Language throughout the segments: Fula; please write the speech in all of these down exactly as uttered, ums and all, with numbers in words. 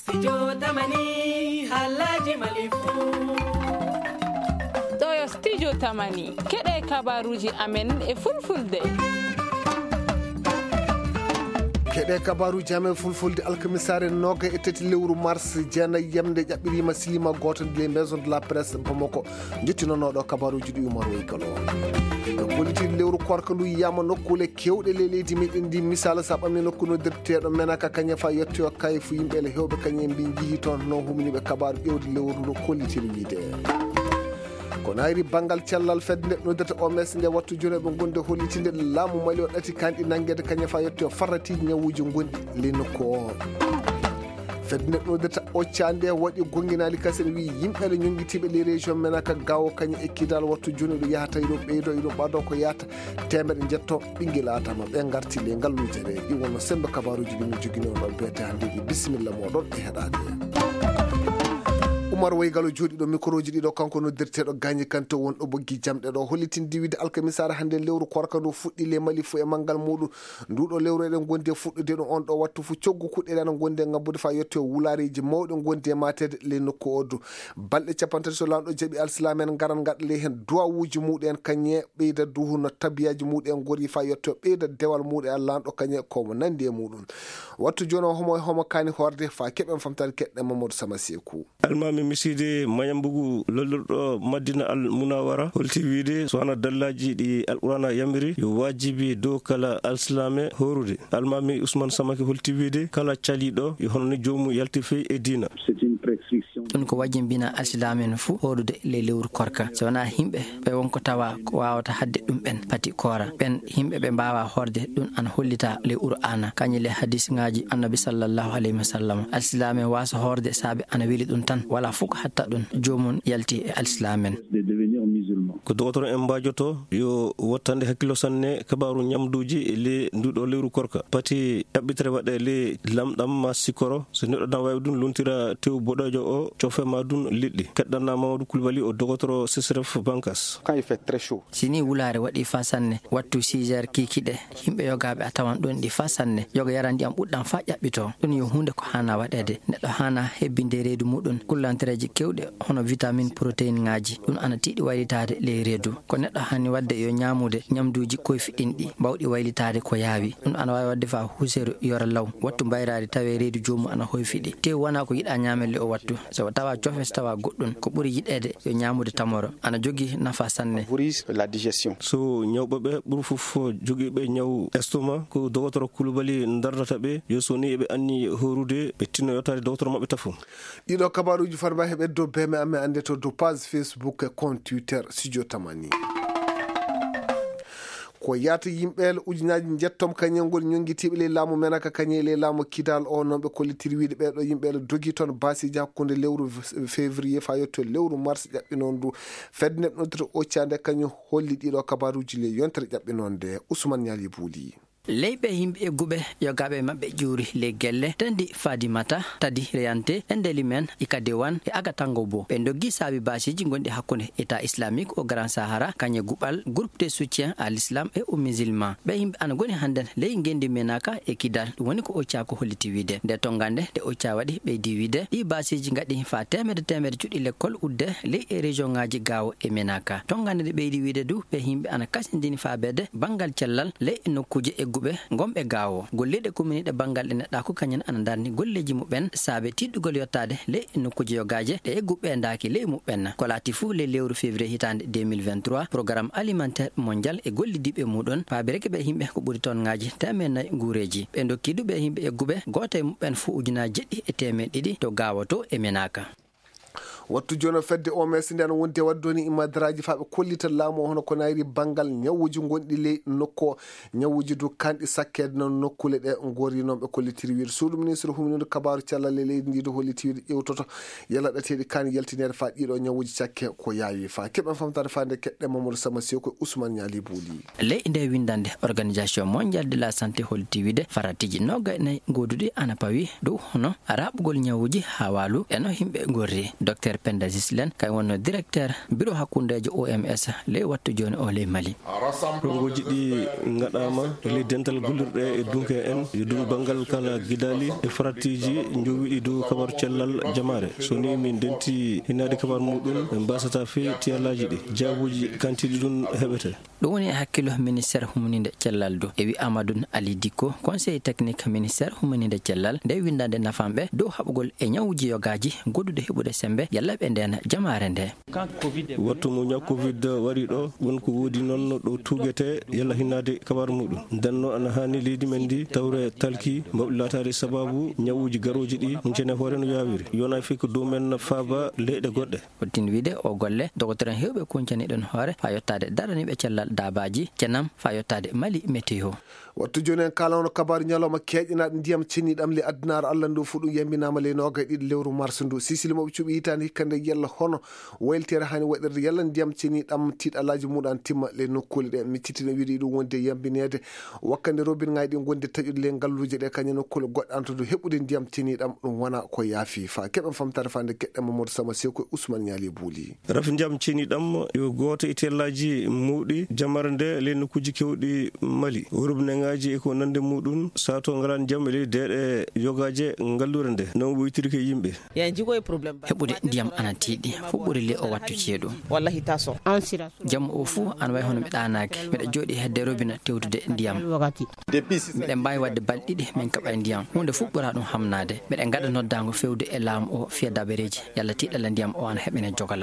Studio Tamani Halaji Malifu. Ɗo studio Tamani keɗe kabaruji amen e fulfulde. keɗe kabaruji amen fulfulde alkamisare noga e tati lewru mars jeenayi yemde ƴaɓɓirima silima goto les maison de la presse Bamako jettinonoɗo kabaruji ɗi Oumar Woykalo politique lewru korka ndu yiyama nokkule kewɗe le leydi meɗen ndi misala sa ɓamni nokku noddirteɗo menaka kañe fa yettoyo kayfu yimɓe le hewɓe kañe mbi jiihi toon no humniɓe kabaru ƴewde lewru ndu kollitiri wiide ko nayri bangal cellal fedde noddata o mes nde wattu joni ɓe gonde hollitinde laamu mali o ɗati kanɗi nanguede kañe fa yettoyo farratiji ñawuji gonɗi le nokku o fedde noddata occande waɗi gonginali kasen wi yimɓe le ñonguitiɓe les région menaka gawo kañe ekkidal wattu joni ɗo yahata iɗum ɓeydo iɗum ɓaɗo ko yahata temedde jetto ɓinguel atama ɓe garti le ngalluje ɗe ɗi wonno sembe kabaruji ɗi min jogui on ɗon beete handeji bisimilla moɗon e heɗade Oumar Woygalo jooɗiɗo micro ji ɗiɗo kanko noddirteɗo Gagny Kanté wonɗo boggi jamɗe ɗo hollitin diwide alkamisara hande lewru korka ndu fuɗɗi le Mali fo e manggal muɗum nduɗo lewru eɗen gondi e fuɗɗude ɗum on ɗo wattu fu coggu kuɗɗe ɗen gondi e ngabbude fa yetto wulareji mawɗe gondi e matede le nokku oddu balɗe capantati so lamɗo jaaɓi alsilam en garan gaɗa le hen duwawuji muɗen kañe ɓeyda duhuno tabiyaji muɗen gori fa yetto ɓeyda dewal muɗe allanɗo kañe komo nandi e muɗum wattu joni o homo homo kani horde fa keɓen famtade keɗɗe Mamadou Sama Sekou almami miside mayambugu lollorɗo Madina al Munawara holti wiide so wana dallaji ɗi alqurana yamiri yo wajibi dow kala alsilame horude almami Ousmane Samake holti wiide kala caliɗo yo hono ni jomum yalti fey e dina ɗum ko wajjimbina alsilamen fuu horude le lewru korka so wona himɓe ɓe wonko tawa ko wawata hadde ɗum ɓen pati koora ɓen himɓe ɓe mbawa horde ɗum ana hollita le qur'ana kañi le hadis ngaji annabi sallllahu alayhi wa sallam alsilamen wasa horde saabe ana weeli ɗum tan wala fof ko hatta ɗum jomum yalti e alsilamen ko dogotoro en mbajoto yo wottande hakkilo sanne kabaru ñamduji e le nduɗo lewru korka pati ɗaɓɓitere waɗe le lamɗam ma sikoro so neɗɗo dan wawi ɗum lontira tew boɗojo o cofema ɗum liɗɗi keɗɗanna Mamadou Coulibaly o dogotoro C S R F Bankas sini wulare waɗi fa sanne wattu six heures kikiɗe yimɓe yogaɓe a tawan ɗon ɗi fa sanne yoga yara ndiyam ɓuɗɗam fa ƴaɓɓito ɗum yo hunde ko hana waɗede neɗɗo hana hebbinde reedu muɗum kullantereji kewɗe hono vitamine protéine ngaji ɗum ana tiɗi waylitade le reedu ko neɗɗo hani wadde yo ñamude ñamduji koyfiɗinɗi mbawɗi waylitade ko yaawi ɗum ana wawi wadde fa huseru yora law wattu mbayrade tawe reedu jomum ana hoyfiɗi te wona ko yiɗa ñamelle o wattu so tawa cofes tawa goɗɗum ko ɓuuri yiɗede yo ñamude tamoro ana jogui nafa sanne so ñawɓeɓe ɓuuri foof joguiɓe ñaw estomac ko dogotoro Coulibaly dardata ɓe yo so ni eɓe anni horude ɓe tinno yottade dogotoro mabɓe tafo ɗiɗo kabaruji farba heɓe dow beme amen ande to dow page Facebook e compte Twitter Studio Tamani ko yata yimɓeele ujunaji jettom kañen ngol ñonguitiɓe le laamu menaka kañe le laamu kidal o noon ɓe kollitiri wiide ɓeɗo yimɓeele dogi toon basiji hakkude lewru février fa yetto lewru mars ƴaɓɓinon ndu fedde neɗɗo noddata occande kañum holli ɗiɗo kabaruji le yontere ƴaɓɓinon nde Ousmane Niali Bouli leyɓe yimɓe egguɓe yogaɓe mabɓe ƴuuri le gelle tendi Fadimata tadi reyante endeli men ikade wan e agatango bo ɓe doggi saabi basiji gonɗi hakkude état islamique au grand sahara kañe guɓal groupe de soutien à l'islam et aux musulmans ɓe yimɓe ana goni hannden ley gendi menaka e kidal ɗum woni ko occa ko holliti wiide nde tongande nde occa waɗi ɓeydi wiide ɗi basiji gaɗi fa temedde temedde cuuɗi l'école udde ley e région ngaji gawo e menaka tongande nde ɓeydi wiide du ɓe yimɓe ana kasindini fabede banggal cellal ley e nokkuje egguɓe gomɓe gawo golleɗe commune bangal ɗe neɗɗa ko kañen ana darni golleji muɓen saabe tiɗɗugol yottade ley nokkuji yogaje ɗe egguɓe daki ley muɓen ko laati fuu le lewru février hitande deux mille vingt-trois programme alimentaire mondial e gollidiɓe muɗon paabi reke ɓe yimɓe ko ɓuuri ton ngaji temen nayyi guureji ɓe dokkiduɓe yimɓe egguɓe goto e muɓen fuu ujunaji jeɗɗi e temen ɗiɗi to gawo to e menaka wattu joni fedde o mes nde ana wonde waddoni imadaraji fa ɓe kollita laamu hono ko nayri banggal ñawuji gonɗi ley nokku ñawuji du kanɗi sakkede noon nokkule ɗe gori noon ɓe kollitiri wiide suudu ministre humnude kabaru cellal e leydi ndi do holliti wiide ƴewtoto yala ɗateɗi kani yaltinede fa ɗiɗo ñawuji cakke ko yaawi fa keɓen famtade fa nde keɗɗe Mamadou Sama Sekou Ousmane Niali Bouli ley nde windande organisation mondial de la santé holliti wiide faratiji nogga nayyi goduɗi ana pawi dow hono raɓugol ñawuji ha walu eno yimɓe gorri docteur Penda Zislen kay wonno directeur bureau hakkundejo O M S le wattu joni o le Mali. rongoji ɗi gaɗama le dental gollirɗe e dunke en e dow bangal kala gidali e faratiji jowiɗi dow kabaru cellal jamare so ni min denti hinade kabaru muɗum en basata fe tiyalaji ɗi jabuji kantiɗi ɗum heɓete. ɗum woni hakkilo ministére humaninde cellal do e wi Amadou Ali Diko conseil technique ministére humaninde cellal nde windande nafamɓe dow haɓugol e ñawuji yogaji goddude heɓude sembe yallaɓe nden jamare nde. wattu mo ñaw covid wari ɗo wonko woodi noon ɗo tugete yalla hinnade kabaru muɗum danno ana hani leydi men ndi tawre talki mawɗi latade sababu ñawuji garoji ɗi cene hoore no yawiri yona fi ko dow men faaba leyɗe goɗɗe. hodtin wiide o golle docteur hewɓe kuncaniɗon hoore fa yettade daraniɓe cellal dabaji cenam fa yettade Mali météo. wattu joni en kalano kabaru ñalawma keƴƴinaɗo ndiyam cenniɗam le addunaru Allah ndu fu ɗum yambinama le noga ɗiɗi lewru mars ndu sisili moɓe cuuɓi hitande hikkande yalla hono wayltere hani waɗirde yalla ndiyam cenniɗam tiiɗalaji muɗum timma le nokkule ɗe mi cittino wiide ɗum wonde yambinede wakkande robin ngaji ɗi gonde taƴude le ngalluje ɗe kañum nokkule goɗɗe antude heɓude ndiyam cenniɗam ɗum wona ko yaafi fa keɓen famtare fande gueɗɗe Mamadou Sama Seko Ousmane Niali Bouli. rafi ndiyam cenniɗam yo goto e tellaji muuɗi jamare nde le nokkuji kewɗi Mali robine ngaji eko nande muɗum sato ngalan jam e deɗe yogaje ngallure nde non ɓoytiri ke yimɓe heɓude ndiyam ana tiiɗi fuɓɓuri le o wattu ceeɗu jamma o fuu an way hono mi ɗanaki mbiɗa jooɗi hedde robina tewtude ndiyam miɗen mbawi wadde balɗe ɗiɗi min kaɓa ndiyam hunde fuɓɓura ɗum hamnade mbiɗen gaɗa noddago fewde e laamu o fiya dabareji yalla tiiɗalla ndiyam o ana heɓene jogala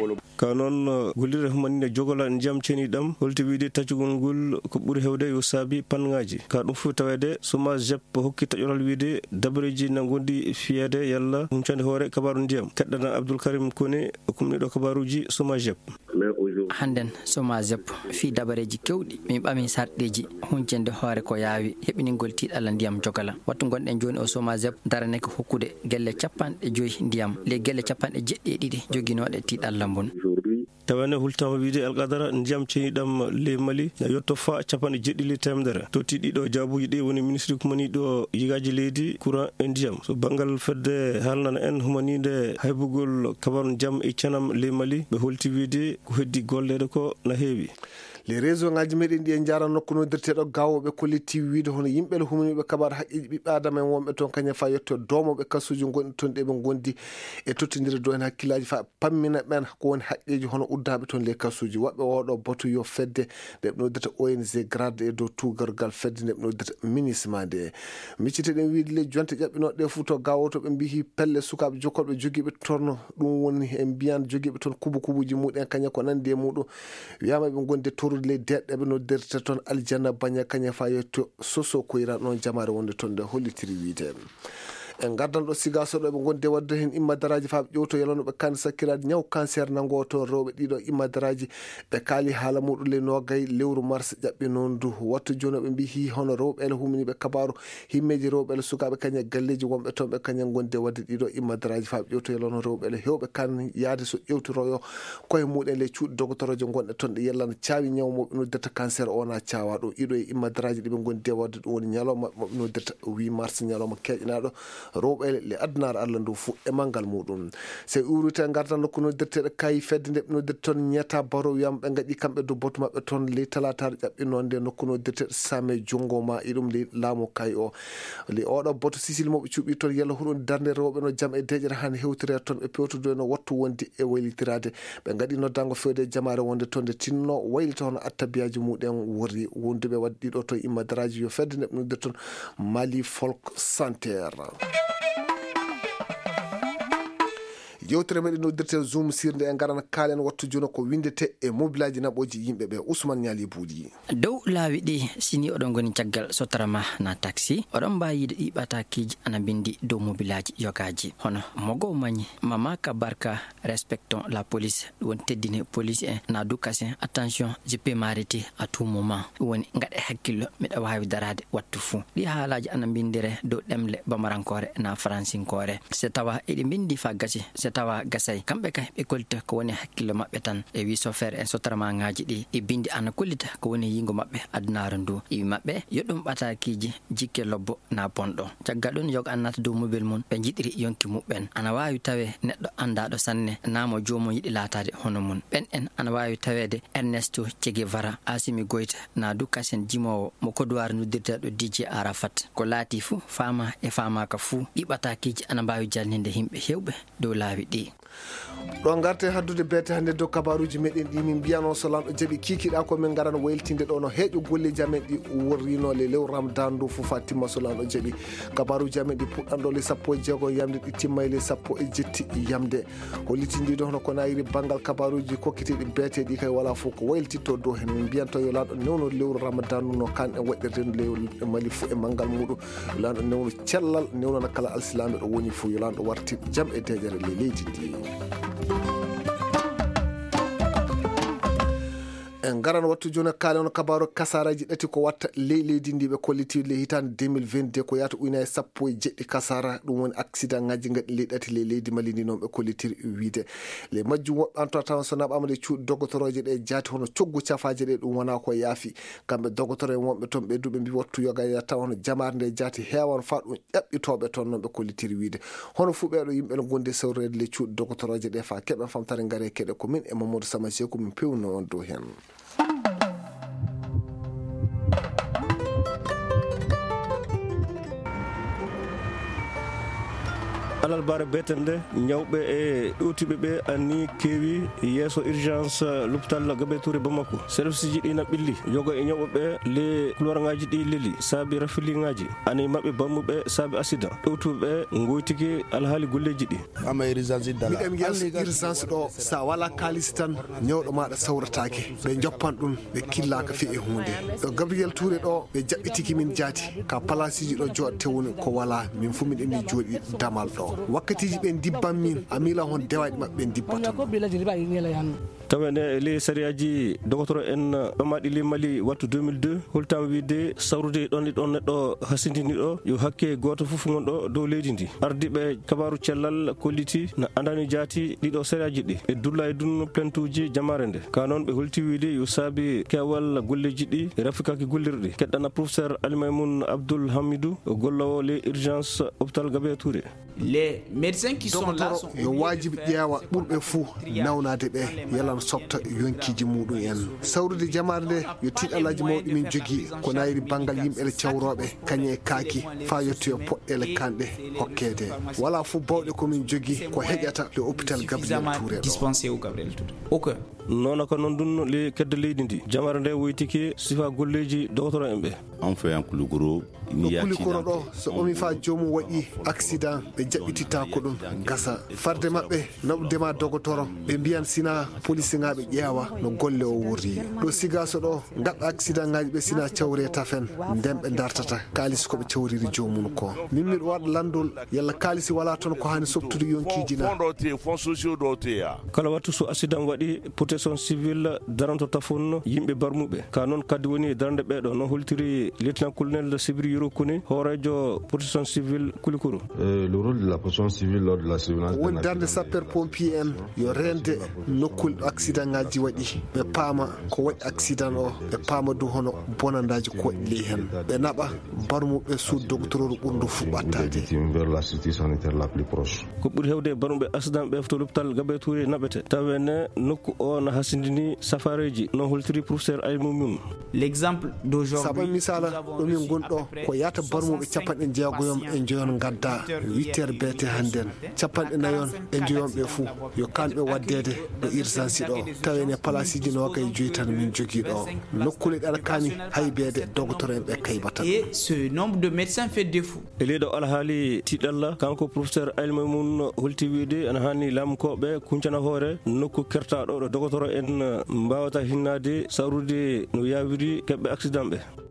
ka noon gollirde humanine jogola ndiyam ceniɗam holti wiide taccugol ngol ko ɓuuri hewde yo saabi pangaji ka ɗum fof tawede soma jep hokki taƴoral wiide dabareji na gondi fiyede yalla huncande hoore kabaru ndiyam keɗɗana Abdoul Karim Kone kumniɗo kabaruji soma jep hannden soma jep fi dabareji kewɗi min ɓami sarɗeji huncende hoore ko yaawi heɓiningol tiiɗalla ndiyam jogala wattu gonɗen joni o soma jep darane ko hokkude gelle capanɗe joyi ndiyam le gelle capanɗe jeɗɗi e ɗiɗi joguinoɗe tiiɗalla mbon tawane hultama wiide alqadara ndiyam ceniɗam le Mali na yetto fa capanɗe jeɗɗi temedere to tiɗiɗo jaabuji ɗi woni ministre humaniɗo yigaji leydi courant e ndiyam so banggal fedde haalnana en humanide haybugol kabaru jaam e cenam le Mali ɓe holti wiide ko heddi gollede ko na heewi. les réseau ngaji meɗen ɗi en jara nokku nodirteɗo gawoɓe kollektive wiide hono yimɓe humaniɓe kabaru haqqiji ɓiɓɓe adama en wonɓe toon kañum fa yetto domoɓe kasuji gonɗi toon ɗeɓe gondi e tottodira do hen hakkillaji fa pammina ɓen ko woni haqqeji hono uddaɓe toon les kasuji woɓɓe oɗo batu yo fedde ndeɓe noddata O N G grade e dow tugargal fedde ndeɓe noddata ministement nde micciteɗen wiide le jonte ƴaɓɓinoɗe fuu to gawoto ɓe mbihi pelle sukaɓe jokkoɓe joguiɓe toon ɗum woni en mbiyan joguiɓe toon kubu kubuji muɗen kañum ko nandi e muɗum wiyama ɓe gonde torude le deɗɗe ɓe noddirta toon aljanna baña kañum fa yetto soso koyra ɗon jamare wonde toon nde hollitiri wiide en gardan ɗo siga soɗo ɓe gonde wadde hen immadaraji fa ɓe ƴewto yalanoɓe kan sakkirade ñaw cancer nango toon rewɓe ɗiɗo immadaraji ɓe kaali haala muɗum le nogay lewru mars ƴaɓɓi noon du wattu joni ɓe mbi hi hono rewɓele humniɓe kabaru himmeji rewɓele sukaɓe kañum galleji wonɓe toon ɓe kañum gonde wadde ɗiɗo immadaraji fa ɓe ƴewto yalano rewɓele hewɓe kan yaade so ƴewtoroyo koye muɗen le cuuɗi doctoroje gonɗe toon ɗe yellana caawi ñawmoɓe noddata cancer wona cawa ɗo ɗiɗo e immadaraji ɗiɓe gonde wadde ɗum woni ñalawma moɓe noddata huit mars ñalawma keƴƴanaɗo rewɓe le addunaru Allah ndu fu e mangal muɗum so urite garda nokku noddirteɗo kayi fedde nde ɓe noddirta toon ñetta baro wiyama ɓe gaɗi kamɓe do botu mabɓe toon le talataɗo ƴaɓɓino nde nokku noddirteɗo same jongo ma e ɗum le laamu kayi o le oɗo boto sisili moɓe cuuɓi toon yalla huɗum darde rewɓe no jaam e deƴere han hewtire toon ɓe pewtudo no wattu wonde e waylitirade ɓe gaɗi noddango fewde jamare wonde toon nde tinno waylita hono attabiyaji muɗen wori wonduɓe wadde ɗiɗo to immadaraji yo fedde nde ɓe noddirta toon Mali folk santere yewtere meɗen noddirte zoom sirde en garana kaalen wattu joni ko windete e mobilaji naɓoji yimɓeɓe Ousmane Niali Bouli. dow laawi ɗi sini oɗon goni caggal sotarama na taxi oɗon mbawi yide ɗi ɓatakiji ana bindi dow mobilaji yogaji hono mogo mañi mama ka barka respectons la police ɗum woni teddine police en na dukasen attention je peux m'arrêter à tout moment ɗum woni gaɗe hakkillo miɗa wawi darade wattu fuu ɗi haalaji ana bindire dow ɗemle bamarankore na fransinkore so tawa eɗi bindi fa gasi so tawa gasay kamɓe kay ɓe kollita ko woni hakkille maɓɓe tan e wi sofere en sotarama ngaji ɗi e bindi ana kollita ko woni yingo maɓɓe adunaaru ndu iwi maɓɓe yoɗɗum ɓatakiji jikke lobbo na bonɗo caggal ɗum yoga annata dow mobile mum ɓe jiɗiri yonki muɓɓen ana wawi tawe neɗɗo andaɗo sanne namo jomum yiɗi latade hono mum ɓen en ana wawi tawede Ernesto Che Guevara, Assimi Goïta na du kasen jimowo mo kodowar noddirteɗo D J Arafat ko laati fuu fama e famaka fuu ɗi ɓatakiji ana mbawi jalninde himɓe hewɓe dow laawi ɗi. ɗo garte haddude beete hannde dow kabaruji meɗen ɗi min mbiyano so lamɗo jaaɓi kikiɗa ko min garano wayltinde ɗo no heeƴo golleji amen ɗi worrinole lewru ramadan ndu fof ha timma so lamɗo jaaɓi kabaruji amen ɗi puɗɗanɗo le sappo e jeegom yamde ɗi timma le sappo e jetti yamde hollitindiɗo hono ko nayiri banggal kabaruji kokkiteɗi beeteɗi kay wala fof ko wayltitto dow hen min mbiyanto yo lanɗo newno lewru ramadan ndu no kan en waɗirde lewru mali fo e manggal muɗum yo lanɗo newno cellal newnona kala alsilame ɗo woni fo yo lanɗo warti jaam e deƴere le leydi ndi. en garan wattu joni kaale on kabaru kasaraji ɗati ko watta ley leydi ndi ɓe kollitiɗe hitande deux mille vingt-deux ko yata ujunere sappo e jeɗɗi kasara ɗum woni accident ngaji gaɗi ley ɗati ley leydi mali ndi noon ɓe kollitiri wiide le majjum woɓɓe antoa taw so naɓama le cuuɗi dogotoroje ɗe jaati hono coggu cafaji ɗe ɗum wona ko yaafi kamɓe dogotoro en wonɓe toon ɓe duɓe mbi wattu yoga taw hono jamare nde jaati heewan fa ɗum ƴaɓɓitoɓe toon noon ɓe kollitiri wiide hono fuu ɓeɗo yimɓe no gondi sewrede le cuuɗi dogotoroje ɗe fa keɓen famtare gaare keɗe ko min e Mamadou Sama Sekou min pewno on dow hen. alal bare beten nde ñawɓe e ɗowtiɓe ɓe anni keewi yeeso urgence l'hôpital Gabe Touré Bamako service ji ɗi na ɓilli yoga e ñawɓe ɓe le couloir ngaji ɗi leli saabi rafili ngaji ani mabɓe bammuɓe saabi accident ɗowtuɓe ɓe goytiki alhaali golleji ɗi ama urgence dala miɗem yeeso urgence ɗo sa wala kalis tan ñawɗo maɗa sawratake ɓe joppan ɗum ɓe killaka fi e hunde ɗo Gabriel Touré ɗo ɓe jaɓɓitiki min jaati ka place ji ɗo joɗte woni ko wala min fu min ɗenni jooɗi damal ɗo wakkatiji ɓe dibban min a miila hon dewaji mabɓe dibbata tawene les sariyaji dogotoro en ɓamaɗi li Mali wattu deux mille deux holtama wiide sawrude ɗon e ɗon neɗɗo hasindini ɗo yo hakke goto foof gonɗo dow leydi ndi ardiɓe kabaru cellal kolliti no andani jaati ɗiɗo sariyaji ɗi e dulla e dun plaintuji jamare nde ka noon ɓe holti wiide yo saabi kewal golleji ɗi e rafikaki gollirɗi keɗɗana professeur Alimaymoun Abdoul Hamidou gollowo les urgence hôpital Gabe Touré. Les médecins qui sont là sont yo wajibi ƴeewa ɓurɓe fuu nawnade ɓe yalan softa yonkiji muɗum en sawrude jamare nde yo tiiɗalaji mawɗi min jogui ko nayiri banggal yimɓele cawroɓe kañe e kaaki fa yettoyo poɗɗele kanɗe hokkede wala fuu bawɗe komin jogui ko heƴata le hôpital Gabriel Touré dispensé au Gabriel Touré aucun nono ko noon ɗum le kedde leydi ndi jamare nde woytiki sifa golleji dogotoro en ɓe on fait un Kulukoro Kulukoro ɗo so ɓomi fa jomum waɗi accident ɓe jaɓɓititta ko ɗum gasa farde mabɓe naɓudema dogotoro ɓe mbiyan sina police ngaɓe ƴeewa no golle o wurri ɗo sigaso ɗo gaɗɗa accident ngaji ɓe sina cawre tafen nden ɓe dartata kalis koɓe cawriri jomum ko min miɗo waɗa landol yalla kalisi wala toon ko hani softude yonkiji na kala wattu so accident waɗi protection civile daranto tafon yimɓe barmuɓe ka noon kadi woni darande ɓeɗo no holtiri lieutenant colonel Sibiri Yoro Kone horejo protection civile Kulukoro. Le rôle de la protection civile lors de la surveillance woni darde sapeur pompier en yo rende nokkul ɗo accident ngaji waɗi ɓe paama ko waɗi accident o ɓe paama du hono bonandaji ko waɗi ley hen ɓe naɓa barmuɓe suud doctoreur ɓurdu fuɓɓattade vers la cité sanitaire la plus proche. ko ɓuri hewde barmuɓe accident ɓe to l'hôpital Gabe Touré naɓete tawene nokku o no hasindini safareji no holtiri professeur Aymoumou. L'exemple d'aujourd'hui saɓa misala ɗomin gonɗo ko yata barmuɓe capanɗe jeegoyom e joyon gadda huit heures beete hannden capanɗe nayon e joyonɓe fuu yo kanɓe waddede ɗo urgence ɗo tawene place ji noga e joyi tan min jogui ɗo nokkule ɗe aɗa kani haybeede dogotoro en ɓe kaybata et ce nombre de médecins fait défaut e leyɗo alhaali tiɗalla kanko professeur Aymoumou holti wiide ana hanni lamkoɓe kuncana hoore nokku kertaɗo ɗo dogotoro en mbawata hinnade sawrude no yawiri keɓɓe accident ɓe.